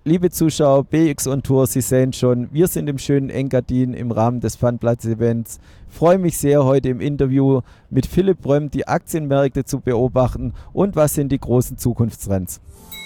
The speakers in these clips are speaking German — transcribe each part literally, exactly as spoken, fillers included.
Liebe Zuschauer, B X on Tour, Sie sehen schon, wir sind im schönen Engadin im Rahmen des Pfandplatz-Events. Freue mich sehr, heute im Interview mit Philipp Brömm die Aktienmärkte zu beobachten und was sind die großen Zukunftstrends.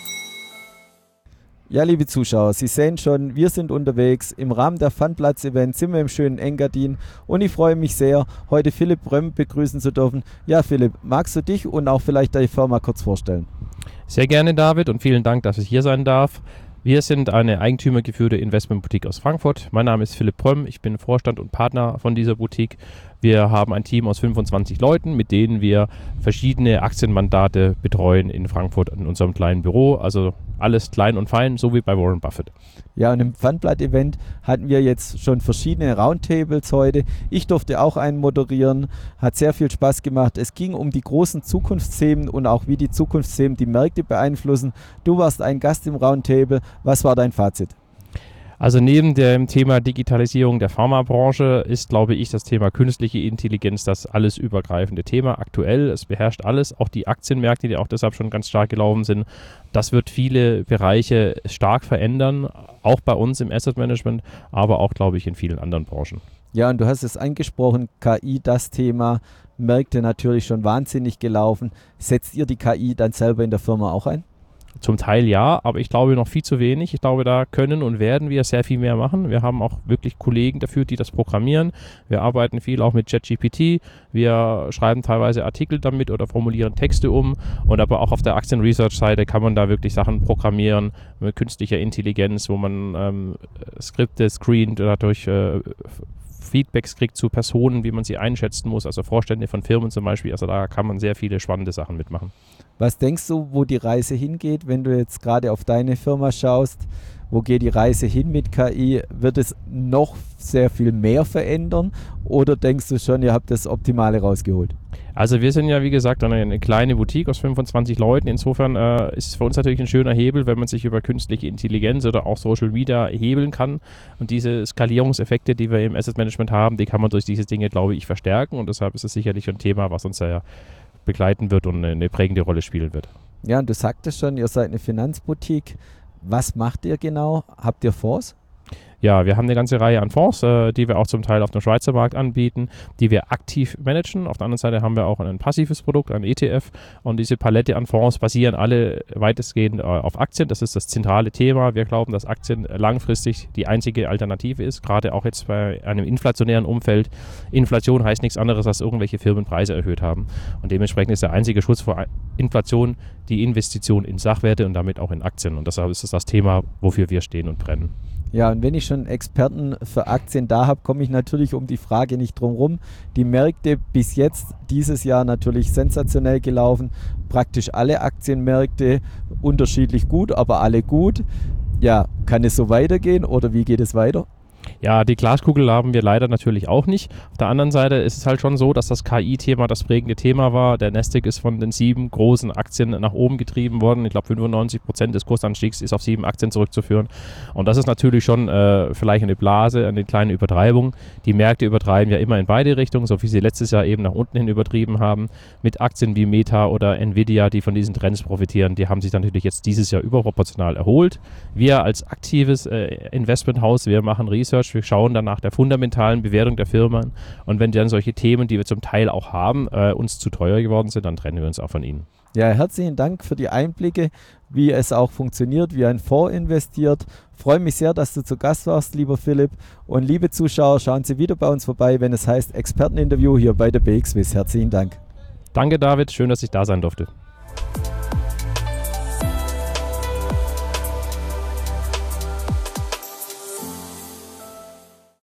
Ja, liebe Zuschauer, Sie sehen schon, wir sind unterwegs. Im Rahmen der Pfandplatz-Events sind wir im schönen Engadin und ich freue mich sehr, heute Philipp Brömm begrüßen zu dürfen. Ja, Philipp, magst du dich und auch vielleicht deine Firma kurz vorstellen? Sehr gerne, David, und vielen Dank, dass ich hier sein darf. Wir sind eine eigentümergeführte Investmentboutique aus Frankfurt. Mein Name ist Philipp Brömm, ich bin Vorstand und Partner von dieser Boutique. Wir haben ein Team aus fünfundzwanzig Leuten, mit denen wir verschiedene Aktienmandate betreuen in Frankfurt in unserem kleinen Büro. Also alles klein und fein, so wie bei Warren Buffett. Ja, und im Pfandblatt-Event hatten wir jetzt schon verschiedene Roundtables heute. Ich durfte auch einen moderieren, hat sehr viel Spaß gemacht. Es ging um die großen Zukunftsthemen und auch wie die Zukunftsthemen die Märkte beeinflussen. Du warst ein Gast im Roundtable. Was war dein Fazit? Also neben dem Thema Digitalisierung der Pharmabranche ist, glaube ich, das Thema künstliche Intelligenz das alles übergreifende Thema aktuell. Es beherrscht alles, auch die Aktienmärkte, die auch deshalb schon ganz stark gelaufen sind. Das wird viele Bereiche stark verändern, auch bei uns im Asset Management, aber auch, glaube ich, in vielen anderen Branchen. Ja, und du hast es angesprochen, K I, das Thema, Märkte natürlich schon wahnsinnig gelaufen. Setzt ihr die K I dann selber in der Firma auch ein? Zum Teil ja, aber ich glaube noch viel zu wenig. Ich glaube, da können und werden wir sehr viel mehr machen. Wir haben auch wirklich Kollegen dafür, die das programmieren. Wir arbeiten viel auch mit ChatGPT. Wir schreiben teilweise Artikel damit oder formulieren Texte um. Und aber auch auf der Aktien-Research-Seite kann man da wirklich Sachen programmieren mit künstlicher Intelligenz, wo man ähm, Skripte screent, dadurch äh, Feedbacks kriegt zu Personen, wie man sie einschätzen muss, also Vorstände von Firmen zum Beispiel. Also da kann man sehr viele spannende Sachen mitmachen. Was denkst du, wo die Reise hingeht, wenn du jetzt gerade auf deine Firma schaust? Wo geht die Reise hin mit K I? Wird es noch sehr viel mehr verändern oder denkst du schon, ihr habt das Optimale rausgeholt? Also wir sind ja, wie gesagt, eine, eine kleine Boutique aus fünfundzwanzig Leuten. Insofern äh, ist es für uns natürlich ein schöner Hebel, wenn man sich über künstliche Intelligenz oder auch Social Media hebeln kann. Und diese Skalierungseffekte, die wir im Asset Management haben, die kann man durch diese Dinge, glaube ich, verstärken. Und deshalb ist es sicherlich ein Thema, was uns ja begleiten wird und eine, eine prägende Rolle spielen wird. Ja, und du sagtest schon, ihr seid eine Finanzboutique. Was macht ihr genau? Habt ihr Fonds? Ja, wir haben eine ganze Reihe an Fonds, äh, die wir auch zum Teil auf dem Schweizer Markt anbieten, die wir aktiv managen. Auf der anderen Seite haben wir auch ein passives Produkt, ein E T F. Und diese Palette an Fonds basieren alle weitestgehend äh, auf Aktien. Das ist das zentrale Thema. Wir glauben, dass Aktien langfristig die einzige Alternative ist, gerade auch jetzt bei einem inflationären Umfeld. Inflation heißt nichts anderes, als irgendwelche Firmen Preise erhöht haben. Und dementsprechend ist der einzige Schutz vor Inflation die Investition in Sachwerte und damit auch in Aktien. Und deshalb ist es das Thema, wofür wir stehen und brennen. Ja, und wenn ich schon Experten für Aktien da habe, komme ich natürlich um die Frage nicht drum rum. Die Märkte bis jetzt dieses Jahr natürlich sensationell gelaufen. Praktisch alle Aktienmärkte unterschiedlich gut, aber alle gut. Ja, kann es so weitergehen oder wie geht es weiter? Ja, die Glaskugel haben wir leider natürlich auch nicht. Auf der anderen Seite ist es halt schon so, dass das K I-Thema das prägende Thema war. Der Nasdaq ist von den sieben großen Aktien nach oben getrieben worden. Ich glaube, fünfundneunzig Prozent des Kursanstiegs ist auf sieben Aktien zurückzuführen. Und das ist natürlich schon äh, vielleicht eine Blase, eine kleine Übertreibung. Die Märkte übertreiben ja immer in beide Richtungen, so wie sie letztes Jahr eben nach unten hin übertrieben haben. Mit Aktien wie Meta oder Nvidia, die von diesen Trends profitieren, die haben sich natürlich jetzt dieses Jahr überproportional erholt. Wir als aktives äh, Investmenthaus, wir machen Research. Wir schauen dann nach der fundamentalen Bewertung der Firmen und wenn dann solche Themen, die wir zum Teil auch haben, äh, uns zu teuer geworden sind, dann trennen wir uns auch von ihnen. Ja, herzlichen Dank für die Einblicke, wie es auch funktioniert, wie ein Fonds investiert. Freue mich sehr, dass du zu Gast warst, lieber Philipp. Und liebe Zuschauer, schauen Sie wieder bei uns vorbei, wenn es heißt Experteninterview hier bei der B X Wiss. Herzlichen Dank. Danke, David. Schön, dass ich da sein durfte.